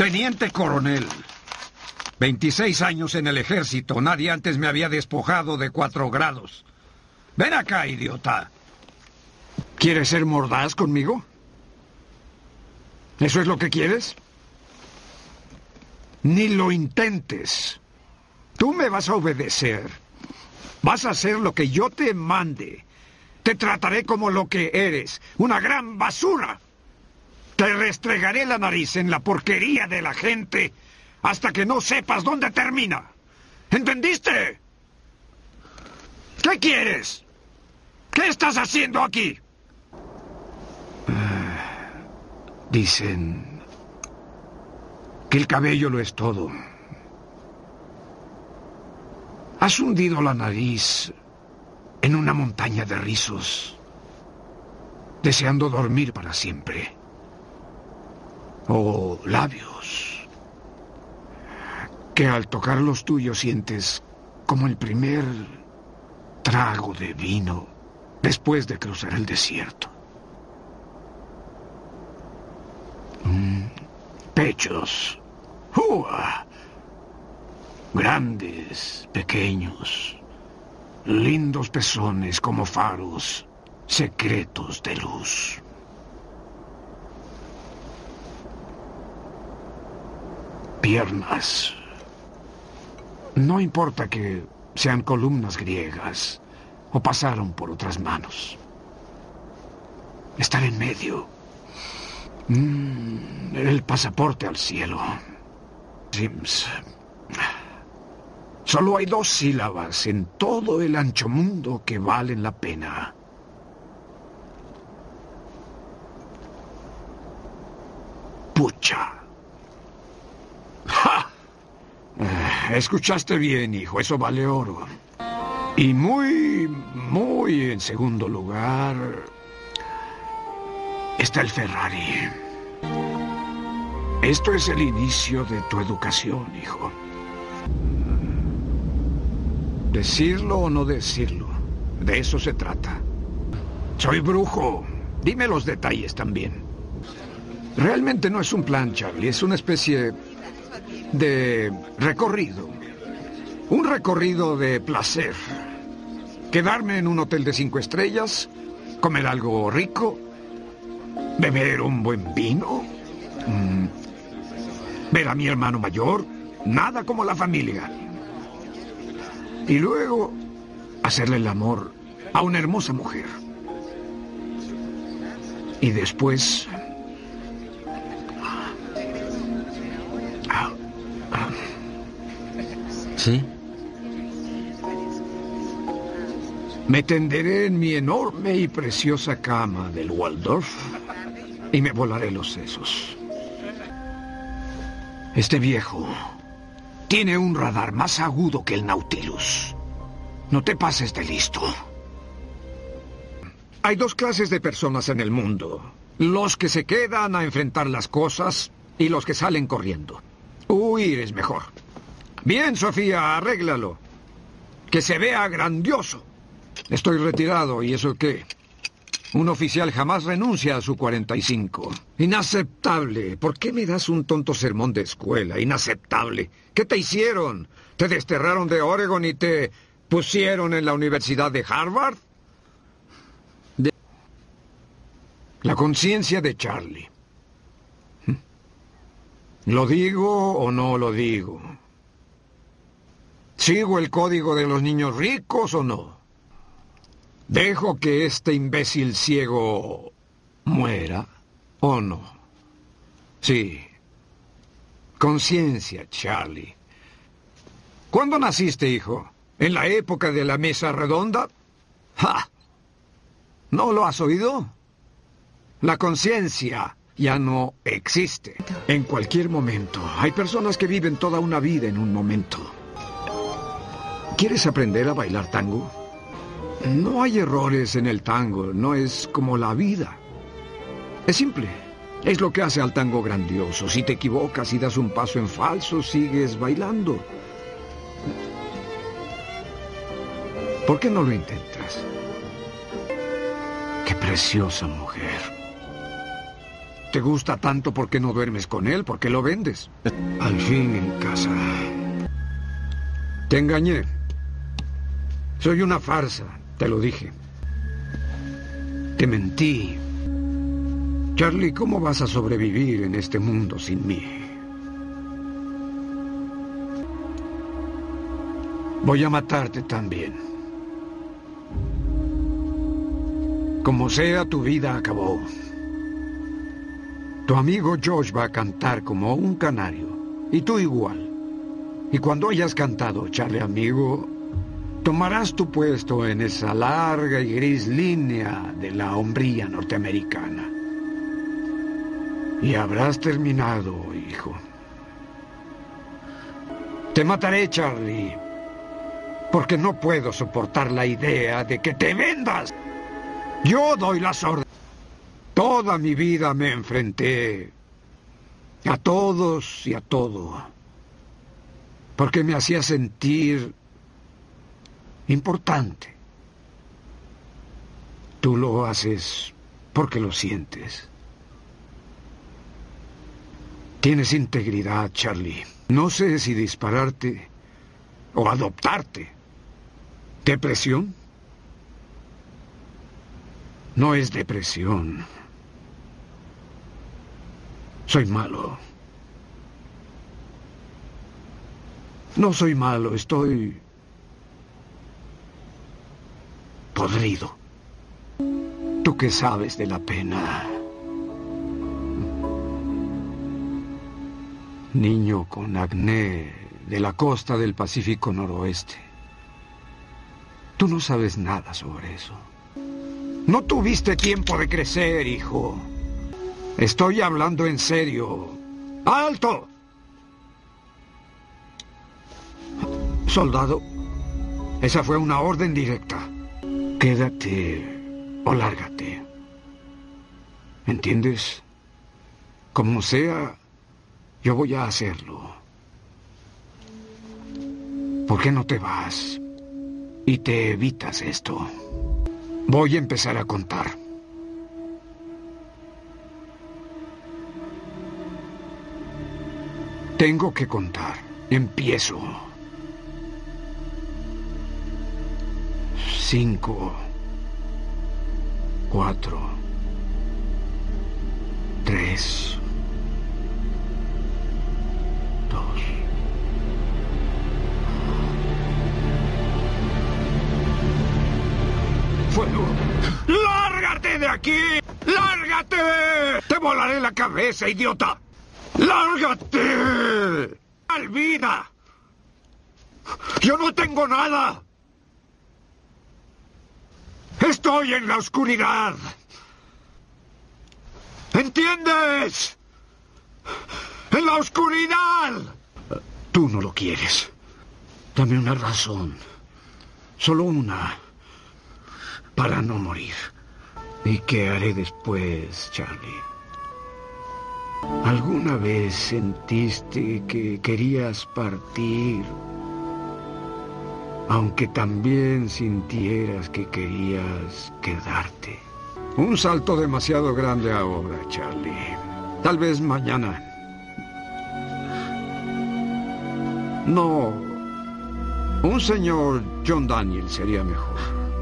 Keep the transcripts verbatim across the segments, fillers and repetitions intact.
Teniente coronel. veintiséis años en el ejército. Nadie antes me había despojado de cuatro grados. Ven acá, idiota. ¿Quieres ser mordaz conmigo? ¿Eso es lo que quieres? Ni lo intentes. Tú me vas a obedecer. Vas a hacer lo que yo te mande. Te trataré como lo que eres, una gran basura. Te restregaré la nariz en la porquería de la gente hasta que no sepas dónde termina. ¿Entendiste? ¿Qué quieres? ¿Qué estás haciendo aquí? Uh, dicen que el cabello lo es todo. Has hundido la nariz en una montaña de rizos, deseando dormir para siempre. O labios, que al tocar los tuyos sientes como el primer trago de vino después de cruzar el desierto. Mm, pechos. ¡Ua! Grandes, pequeños, lindos pezones como faros, secretos de luz. Piernas. No importa que sean columnas griegas o pasaron por otras manos. Estar en medio. Mm, el pasaporte al cielo. Sims. Solo hay dos sílabas en todo el ancho mundo que valen la pena. Pucha. ¡Ja! Eh, escuchaste bien, hijo. Eso vale oro. Y muy, muy en segundo lugar está el Ferrari. Esto es el inicio de tu educación, hijo. Decirlo o no decirlo, de eso se trata. Soy brujo. Dime los detalles también. Realmente no es un plan, Charlie. Es una especie de recorrido. Un recorrido de placer. Quedarme en un hotel de cinco estrellas, comer algo rico, beber un buen vino, mmm, ver a mi hermano mayor, nada como la familia. Y luego hacerle el amor a una hermosa mujer. Y después... ¿Sí? Me tenderé en mi enorme y preciosa cama del Waldorf y me volaré los sesos. Este viejo tiene un radar más agudo que el Nautilus. No te pases de listo. Hay dos clases de personas en el mundo. Los que se quedan a enfrentar las cosas y los que salen corriendo. Huir es mejor. Bien, Sofía, arréglalo. Que se vea grandioso. Estoy retirado, ¿y eso qué? Un oficial jamás renuncia a su cuarenta y cinco. Inaceptable. ¿Por qué me das un tonto sermón de escuela? Inaceptable. ¿Qué te hicieron? ¿Te desterraron de Oregon y te pusieron en la Universidad de Harvard? De... La conciencia de Charlie. ¿Lo digo o no lo digo? ¿Sigo el código de los niños ricos o no? ¿Dejo que este imbécil ciego muera o no? Sí. Conciencia, Charlie. ¿Cuándo naciste, hijo? ¿En la época de la mesa redonda? ¡Ja! ¿No lo has oído? La conciencia ya no existe. En cualquier momento. Hay personas que viven toda una vida en un momento. ¿Quieres aprender a bailar tango? No hay errores en el tango, no es como la vida. Es simple, es lo que hace al tango grandioso. Si te equivocas y das un paso en falso, sigues bailando. ¿Por qué no lo intentas? Qué preciosa mujer. te gusta tanto, ¿por qué no duermes con él? ¿Por qué lo vendes? Al fin en casa. Te engañé. Soy una farsa, te lo dije. Te mentí. Charlie, ¿cómo vas a sobrevivir en este mundo sin mí? Voy a matarte también. Como sea, tu vida acabó. Tu amigo Josh va a cantar como un canario. Y tú igual. Y cuando hayas cantado, Charlie amigo, tomarás tu puesto en esa larga y gris línea de la hombría norteamericana. Y habrás terminado, hijo. Te mataré, Charlie. Porque no puedo soportar la idea de que te vendas. Yo doy las órdenes. Toda mi vida me enfrenté a todos y a todo, porque me hacía sentir importante. Tú lo haces porque lo sientes. Tienes integridad, Charlie. No sé si dispararte o adoptarte. ¿Depresión? No es depresión. Soy malo. No soy malo, estoy podrido. ¿Tú qué sabes de la pena? Niño con acné de la costa del Pacífico Noroeste. Tú no sabes nada sobre eso. No tuviste tiempo de crecer, hijo. Estoy hablando en serio. ¡Alto! Soldado, esa fue una orden directa. Quédate o lárgate. ¿Entiendes? Como sea, yo voy a hacerlo. ¿Por qué no te vas y te evitas esto? Voy a empezar a contar. Tengo que contar. Empiezo. Cinco. Cuatro. Tres. Dos. ¡Fuego! ¡Lárgate de aquí! ¡Lárgate! ¡Te volaré la cabeza, idiota! ¡Lárgate! ¡Olvida! ¡Yo no tengo nada! ¡Estoy en la oscuridad! ¿Entiendes? ¡En la oscuridad! Tú no lo quieres. Dame una razón. Solo una. Para no morir. ¿Y qué haré después, Charlie? ¿Alguna vez sentiste que querías partir, aunque también sintieras que querías quedarte? Un salto demasiado grande ahora, Charlie. Tal vez mañana. No. Un señor John Daniel sería mejor.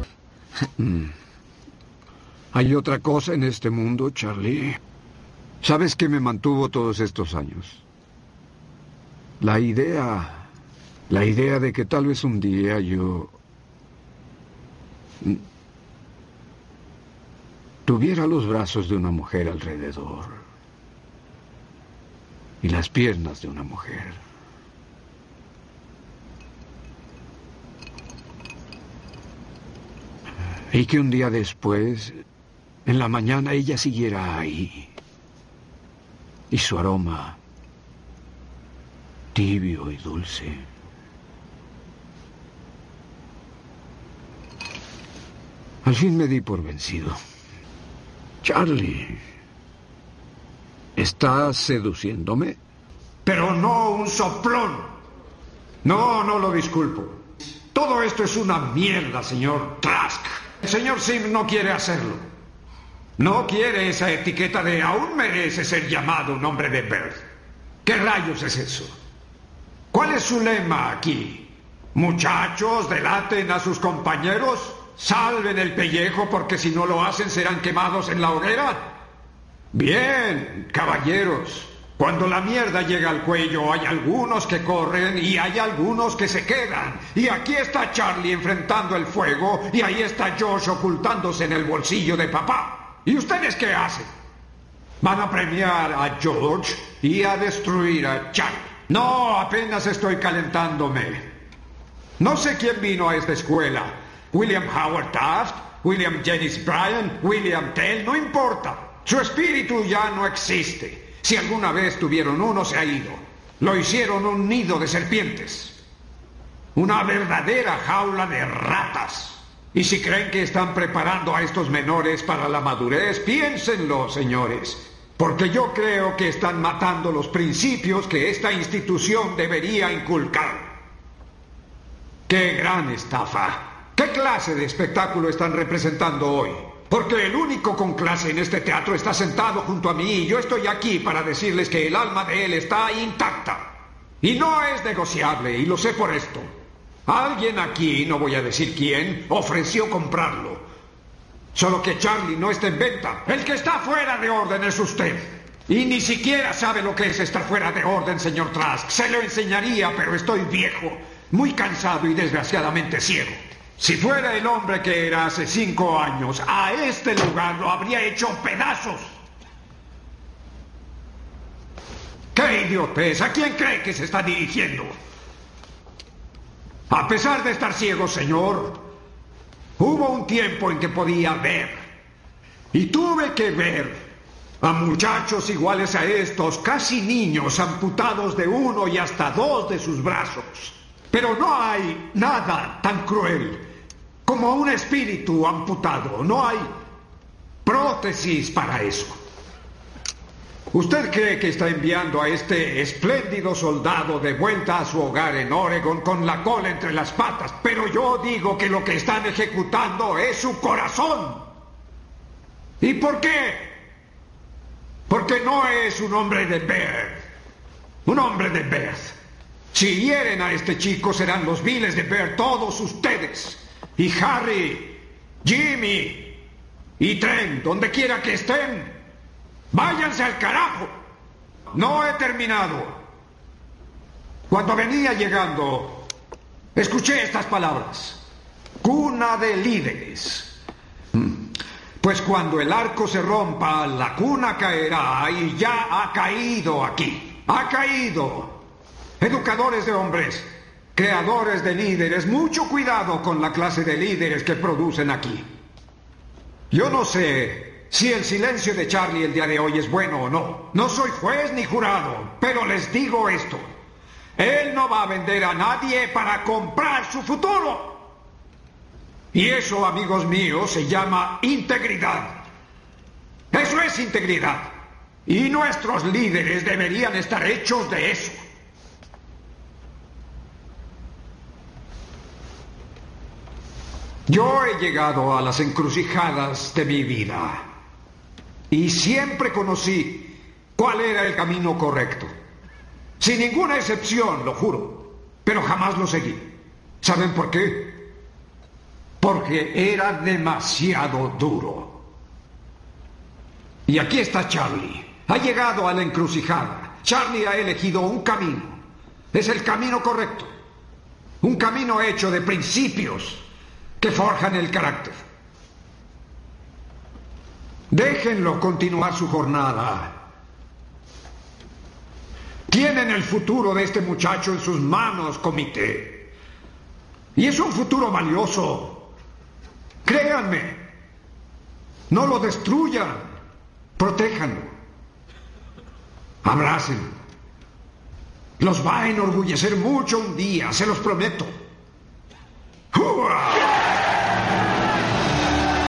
¿Hay otra cosa en este mundo, Charlie? ¿Sabes qué me mantuvo todos estos años? La idea... La idea de que tal vez un día yo... tuviera los brazos de una mujer alrededor. Y las piernas de una mujer. Y que un día después, en la mañana, ella siguiera ahí. Y su aroma, tibio y dulce. Al fin me di por vencido. Charlie, ¿estás seduciéndome? Pero no un soplón. No, no lo disculpo. Todo esto es una mierda, señor Trask. El señor Sim no quiere hacerlo. No quiere esa etiqueta de aún merece ser llamado un hombre de Bird. ¿Qué rayos es eso? ¿Cuál es su lema aquí? Muchachos, delaten a sus compañeros, salven el pellejo porque si no lo hacen serán quemados en la hoguera. Bien, caballeros. Cuando la mierda llega al cuello hay algunos que corren y hay algunos que se quedan. Y aquí está Charlie enfrentando el fuego y ahí está Josh ocultándose en el bolsillo de papá. ¿Y ustedes qué hacen? Van a premiar a George y a destruir a Charlie. No, apenas estoy calentándome. No sé quién vino a esta escuela. William Howard Taft, William Jennings Bryan, William Tell, no importa. Su espíritu ya no existe. Si alguna vez tuvieron uno, se ha ido. Lo hicieron un nido de serpientes. Una verdadera jaula de ratas. Y si creen que están preparando a estos menores para la madurez, piénsenlo, señores. Porque yo creo que están matando los principios que esta institución debería inculcar. ¡Qué gran estafa! ¿Qué clase de espectáculo están representando hoy? Porque el único con clase en este teatro está sentado junto a mí y yo estoy aquí para decirles que el alma de él está intacta. Y no es negociable, y lo sé por esto. Alguien aquí, no voy a decir quién, ofreció comprarlo. Solo que Charlie no está en venta. El que está fuera de orden es usted. Y ni siquiera sabe lo que es estar fuera de orden, señor Trask. Se lo enseñaría, pero estoy viejo, muy cansado y desgraciadamente ciego. Si fuera el hombre que era hace cinco años, a este lugar lo habría hecho pedazos. ¡Qué idiotez! ¿A quién cree que se está dirigiendo? A pesar de estar ciego, señor, hubo un tiempo en que podía ver. Y tuve que ver a muchachos iguales a estos, casi niños, amputados de uno y hasta dos de sus brazos. Pero no hay nada tan cruel como un espíritu amputado. No hay prótesis para eso. ¿Usted cree que está enviando a este espléndido soldado de vuelta a su hogar en Oregon con la cola entre las patas? Pero yo digo que lo que están ejecutando es su corazón. ¿Y por qué? Porque no es un hombre de Baird. Un hombre de Baird. Si hieren a este chico serán los viles de Baird todos ustedes. Y Harry, Jimmy y Trent, donde quiera que estén, váyanse al carajo. No he terminado. Cuando venía llegando, escuché estas palabras. Cuna de líderes. Pues cuando el arco se rompa, la cuna caerá y ya ha caído aquí. Ha caído. Educadores de hombres, creadores de líderes, mucho cuidado con la clase de líderes que producen aquí. Yo no sé si el silencio de Charlie el día de hoy es bueno o no. No soy juez ni jurado, pero les digo esto. Él no va a vender a nadie para comprar su futuro. Y eso, amigos míos, se llama integridad. Eso es integridad. Y nuestros líderes deberían estar hechos de eso. Yo he llegado a las encrucijadas de mi vida y siempre conocí cuál era el camino correcto. Sin ninguna excepción, lo juro, pero jamás lo seguí. ¿Saben por qué? Porque era demasiado duro. Y aquí está Charlie. Ha llegado a la encrucijada. Charlie ha elegido un camino. Es el camino correcto. Un camino hecho de principios que forjan el carácter. Déjenlo continuar su jornada. Tienen el futuro de este muchacho en sus manos, comité. Y es un futuro valioso. Créanme. No lo destruyan. Protéjanlo. Abrácenlo. Los va a enorgullecer mucho un día, se los prometo. ¡Hurra!